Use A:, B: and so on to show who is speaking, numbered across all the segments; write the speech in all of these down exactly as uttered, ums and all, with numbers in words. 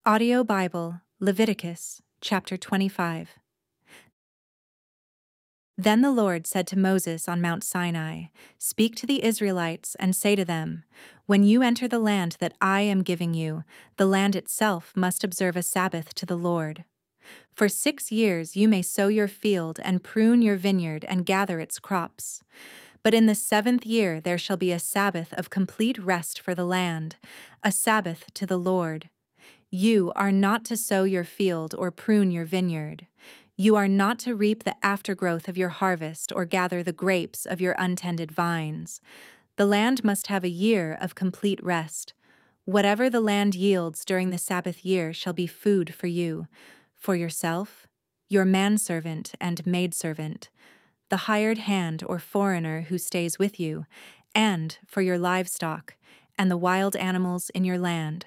A: Audio Bible, Leviticus, chapter twenty-five. Then the Lord said to Moses on Mount Sinai, "Speak to the Israelites and say to them, when you enter the land that I am giving you, the land itself must observe a Sabbath to the Lord. For six years you may sow your field and prune your vineyard and gather its crops. But in the seventh year there shall be a Sabbath of complete rest for the land, a Sabbath to the Lord. You are not to sow your field or prune your vineyard. You are not to reap the aftergrowth of your harvest or gather the grapes of your untended vines. The land must have a year of complete rest. Whatever the land yields during the Sabbath year shall be food for you, for yourself, your manservant and maidservant, the hired hand or foreigner who stays with you, and for your livestock and the wild animals in your land.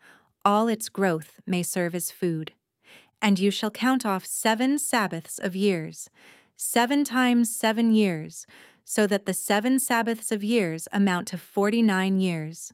A: All its growth may serve as food. And you shall count off seven Sabbaths of years, seven times seven years, so that the seven Sabbaths of years amount to forty-nine years.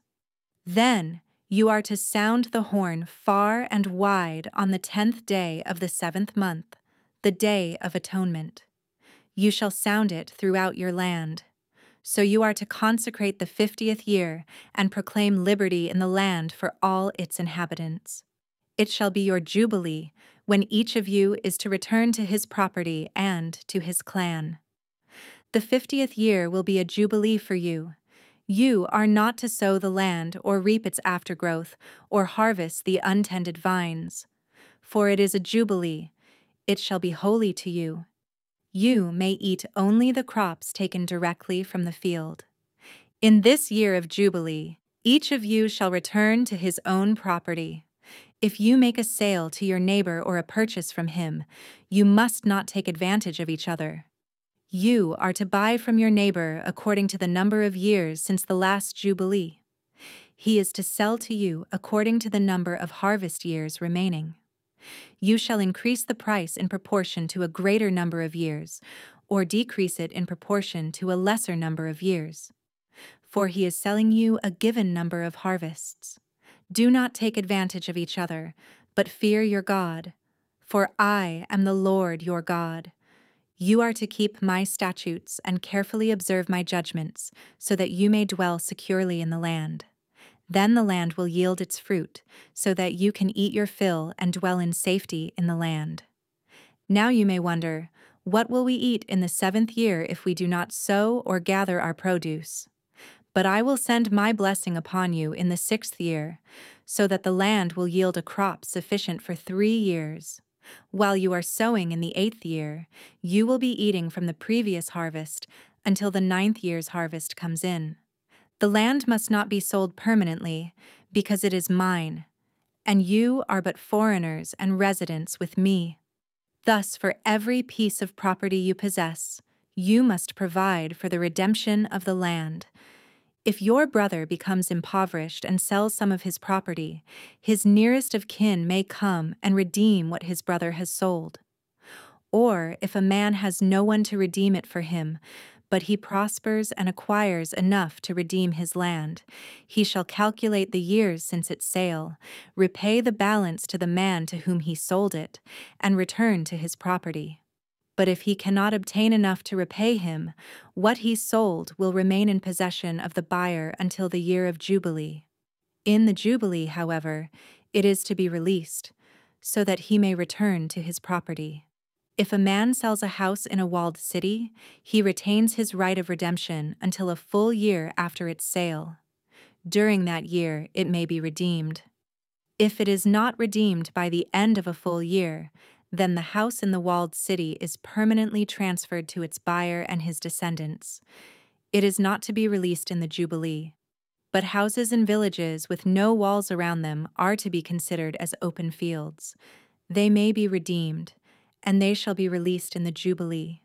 A: Then you are to sound the horn far and wide on the tenth day of the seventh month, the Day of Atonement. You shall sound it throughout your land. So you are to consecrate the fiftieth year and proclaim liberty in the land for all its inhabitants. It shall be your jubilee, when each of you is to return to his property and to his clan. The fiftieth year will be a jubilee for you. You are not to sow the land or reap its aftergrowth or harvest the untended vines. For it is a jubilee. It shall be holy to you. You may eat only the crops taken directly from the field. In this year of jubilee, each of you shall return to his own property. If you make a sale to your neighbor or a purchase from him, you must not take advantage of each other. You are to buy from your neighbor according to the number of years since the last jubilee. He is to sell to you according to the number of harvest years remaining. You shall increase the price in proportion to a greater number of years, or decrease it in proportion to a lesser number of years. For he is selling you a given number of harvests. Do not take advantage of each other, but fear your God. For I am the Lord your God. You are to keep my statutes and carefully observe my judgments, so that you may dwell securely in the land. Then the land will yield its fruit, so that you can eat your fill and dwell in safety in the land. Now you may wonder, what will we eat in the seventh year if we do not sow or gather our produce? But I will send my blessing upon you in the sixth year, so that the land will yield a crop sufficient for three years. While you are sowing in the eighth year, you will be eating from the previous harvest until the ninth year's harvest comes in. The land must not be sold permanently, because it is mine, and you are but foreigners and residents with me. Thus, for every piece of property you possess, you must provide for the redemption of the land. If your brother becomes impoverished and sells some of his property, his nearest of kin may come and redeem what his brother has sold. Or if a man has no one to redeem it for him, but he prospers and acquires enough to redeem his land, he shall calculate the years since its sale, repay the balance to the man to whom he sold it, and return to his property. But if he cannot obtain enough to repay him, what he sold will remain in possession of the buyer until the year of Jubilee. In the Jubilee, however, it is to be released, so that he may return to his property. If a man sells a house in a walled city, he retains his right of redemption until a full year after its sale. During that year, it may be redeemed. If it is not redeemed by the end of a full year, then the house in the walled city is permanently transferred to its buyer and his descendants. It is not to be released in the Jubilee. But houses in villages with no walls around them are to be considered as open fields. They may be redeemed, and they shall be released in the Jubilee.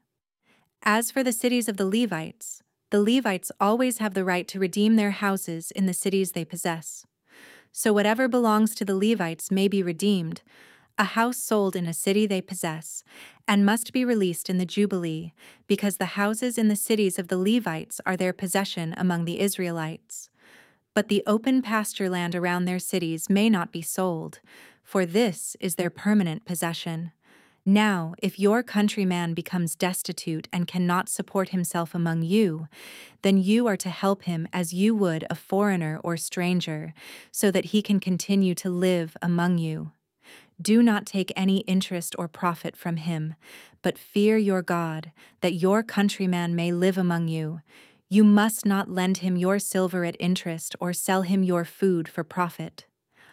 A: As for the cities of the Levites, the Levites always have the right to redeem their houses in the cities they possess. So whatever belongs to the Levites may be redeemed, a house sold in a city they possess, and must be released in the Jubilee, because the houses in the cities of the Levites are their possession among the Israelites. But the open pasture land around their cities may not be sold, for this is their permanent possession. Now, if your countryman becomes destitute and cannot support himself among you, then you are to help him as you would a foreigner or stranger, so that he can continue to live among you. Do not take any interest or profit from him, but fear your God, that your countryman may live among you. You must not lend him your silver at interest or sell him your food for profit.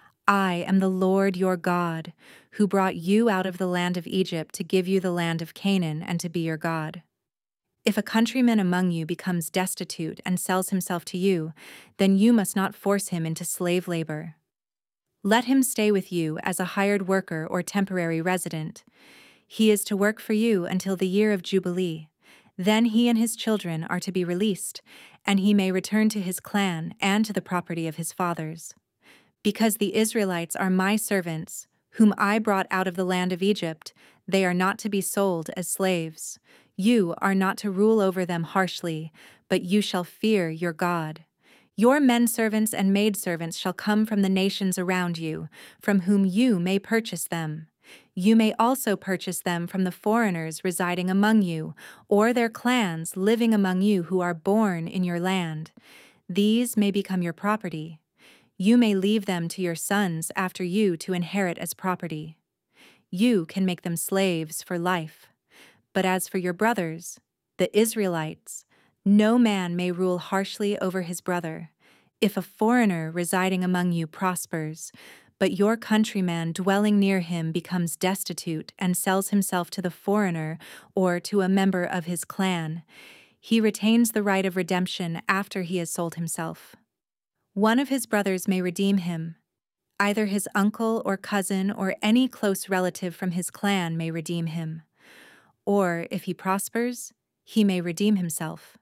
A: I am the Lord your God, who brought you out of the land of Egypt to give you the land of Canaan and to be your God. If a countryman among you becomes destitute and sells himself to you, then you must not force him into slave labor. Let him stay with you as a hired worker or temporary resident. He is to work for you until the year of Jubilee. Then he and his children are to be released, and he may return to his clan and to the property of his fathers. Because the Israelites are my servants, whom I brought out of the land of Egypt, they are not to be sold as slaves. You are not to rule over them harshly, but you shall fear your God. Your men-servants and maidservants shall come from the nations around you, from whom you may purchase them. You may also purchase them from the foreigners residing among you, or their clans living among you who are born in your land. These may become your property. You may leave them to your sons after you to inherit as property. You can make them slaves for life. But as for your brothers, the Israelites, no man may rule harshly over his brother. If a foreigner residing among you prospers, but your countryman dwelling near him becomes destitute and sells himself to the foreigner or to a member of his clan, he retains the right of redemption after he has sold himself. One of his brothers may redeem him. Either his uncle or cousin or any close relative from his clan may redeem him. Or, if he prospers, he may redeem himself.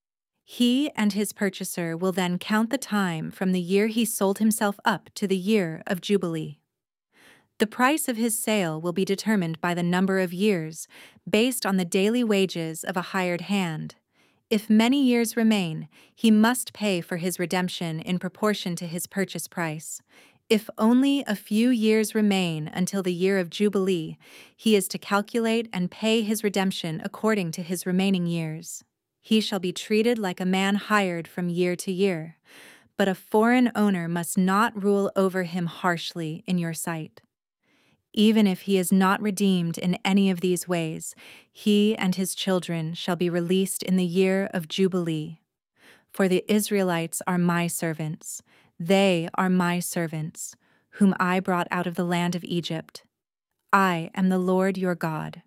A: He and his purchaser will then count the time from the year he sold himself up to the year of Jubilee. The price of his sale will be determined by the number of years, based on the daily wages of a hired hand. If many years remain, he must pay for his redemption in proportion to his purchase price. If only a few years remain until the year of Jubilee, he is to calculate and pay his redemption according to his remaining years. He shall be treated like a man hired from year to year, but a foreign owner must not rule over him harshly in your sight. Even if he is not redeemed in any of these ways, he and his children shall be released in the year of Jubilee. For the Israelites are my servants. They are my servants, whom I brought out of the land of Egypt. I am the Lord your God.